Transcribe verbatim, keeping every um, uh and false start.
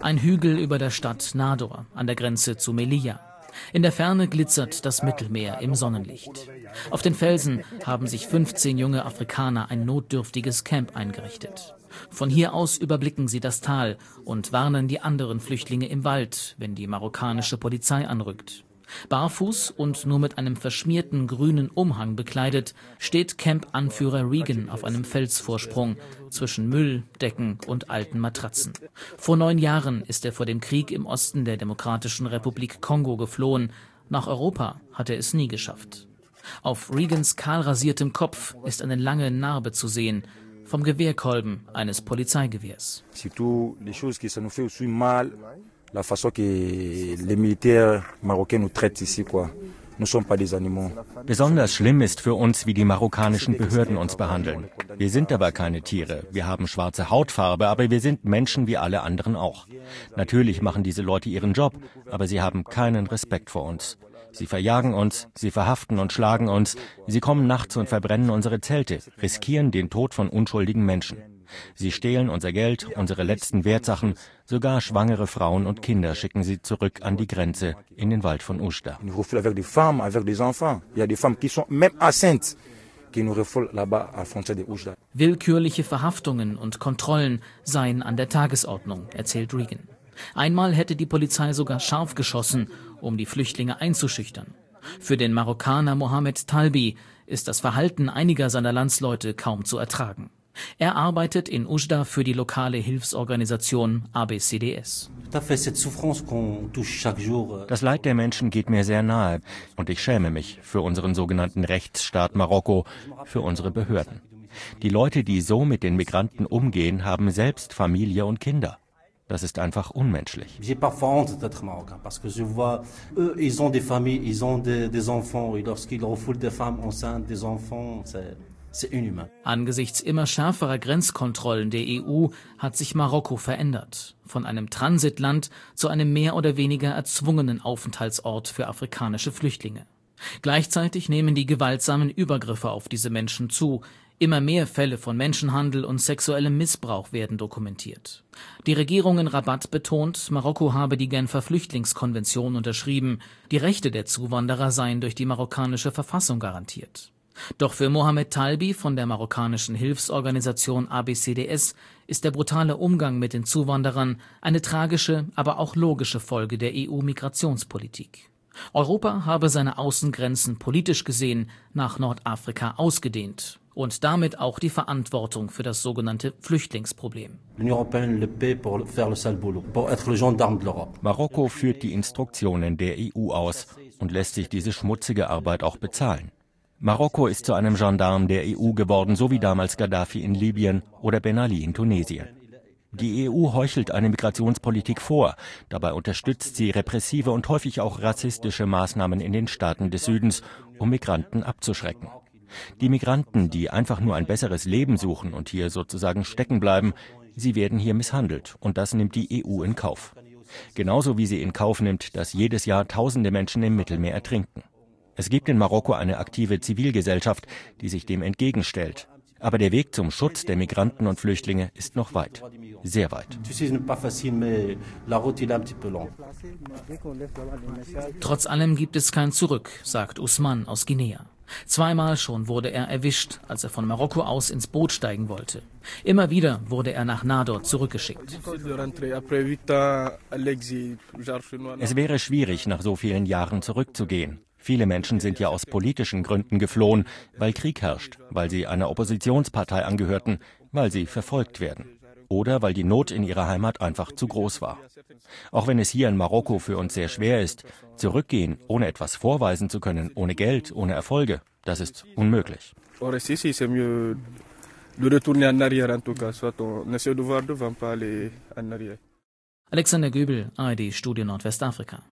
Ein Hügel über der Stadt Nador an der Grenze zu Melilla. In der Ferne glitzert das Mittelmeer im Sonnenlicht. Auf den Felsen haben sich fünfzehn junge Afrikaner ein notdürftiges Camp eingerichtet. Von hier aus überblicken sie das Tal und warnen die anderen Flüchtlinge im Wald, wenn die marokkanische Polizei anrückt. Barfuß und nur mit einem verschmierten grünen Umhang bekleidet, steht Camp-Anführer Regan auf einem Felsvorsprung zwischen Müll, Decken und alten Matratzen. Vor neun Jahren ist er vor dem Krieg im Osten der Demokratischen Republik Kongo geflohen. Nach Europa hat er es nie geschafft. Auf Regans kahlrasiertem Kopf ist eine lange Narbe zu sehen, vom Gewehrkolben eines Polizeigewehrs. La façon que les militaires marocains nous traitent ici, quoi. Nous sommes pas des animaux. Besonders schlimm ist für uns, wie die marokkanischen Behörden uns behandeln. Wir sind aber keine Tiere. Wir haben schwarze Hautfarbe, aber wir sind Menschen wie alle anderen auch. Natürlich machen diese Leute ihren Job, aber sie haben keinen Respekt vor uns. Sie verjagen uns, sie verhaften und schlagen uns, sie kommen nachts und verbrennen unsere Zelte, riskieren den Tod von unschuldigen Menschen. Sie stehlen unser Geld, unsere letzten Wertsachen, sogar schwangere Frauen und Kinder schicken sie zurück an die Grenze in den Wald von Oujda. Willkürliche Verhaftungen und Kontrollen seien an der Tagesordnung, erzählt Regan. Einmal hätte die Polizei sogar scharf geschossen, um die Flüchtlinge einzuschüchtern. Für den Marokkaner Mohamed Talbi ist das Verhalten einiger seiner Landsleute kaum zu ertragen. Er arbeitet in Oujda für die lokale Hilfsorganisation A B C D S. Das Leid der Menschen geht mir sehr nahe und ich schäme mich für unseren sogenannten Rechtsstaat Marokko, für unsere Behörden. Die Leute, die so mit den Migranten umgehen, haben selbst Familie und Kinder. Das ist einfach unmenschlich. J'ai parfois honte d'être marocain parce que je vois eux, ils ont des familles, ils ont des, des enfants et lorsqu'ils refoulent des femmes enceintes, des enfants, c'est Angesichts immer schärferer Grenzkontrollen der E U hat sich Marokko verändert. Von einem Transitland zu einem mehr oder weniger erzwungenen Aufenthaltsort für afrikanische Flüchtlinge. Gleichzeitig nehmen die gewaltsamen Übergriffe auf diese Menschen zu. Immer mehr Fälle von Menschenhandel und sexuellem Missbrauch werden dokumentiert. Die Regierung in Rabat betont, Marokko habe die Genfer Flüchtlingskonvention unterschrieben. Die Rechte der Zuwanderer seien durch die marokkanische Verfassung garantiert. Doch für Mohamed Talbi von der marokkanischen Hilfsorganisation A B C D S ist der brutale Umgang mit den Zuwanderern eine tragische, aber auch logische Folge der E U-Migrationspolitik. Europa habe seine Außengrenzen politisch gesehen nach Nordafrika ausgedehnt und damit auch die Verantwortung für das sogenannte Flüchtlingsproblem. Marokko führt die Instruktionen der E U aus und lässt sich diese schmutzige Arbeit auch bezahlen. Marokko ist zu einem Gendarm der E U geworden, so wie damals Gaddafi in Libyen oder Ben Ali in Tunesien. Die E U heuchelt eine Migrationspolitik vor. Dabei unterstützt sie repressive und häufig auch rassistische Maßnahmen in den Staaten des Südens, um Migranten abzuschrecken. Die Migranten, die einfach nur ein besseres Leben suchen und hier sozusagen stecken bleiben, sie werden hier misshandelt und das nimmt die E U in Kauf. Genauso wie sie in Kauf nimmt, dass jedes Jahr tausende Menschen im Mittelmeer ertrinken. Es gibt in Marokko eine aktive Zivilgesellschaft, die sich dem entgegenstellt. Aber der Weg zum Schutz der Migranten und Flüchtlinge ist noch weit. Sehr weit. Trotz allem gibt es kein Zurück, sagt Ousmane aus Guinea. Zweimal schon wurde er erwischt, als er von Marokko aus ins Boot steigen wollte. Immer wieder wurde er nach Nador zurückgeschickt. Es wäre schwierig, nach so vielen Jahren zurückzugehen. Viele Menschen sind ja aus politischen Gründen geflohen, weil Krieg herrscht, weil sie einer Oppositionspartei angehörten, weil sie verfolgt werden oder weil die Not in ihrer Heimat einfach zu groß war. Auch wenn es hier in Marokko für uns sehr schwer ist, zurückgehen, ohne etwas vorweisen zu können, ohne Geld, ohne Erfolge, das ist unmöglich. Alexander Göbel, A R D Studio Nordwestafrika.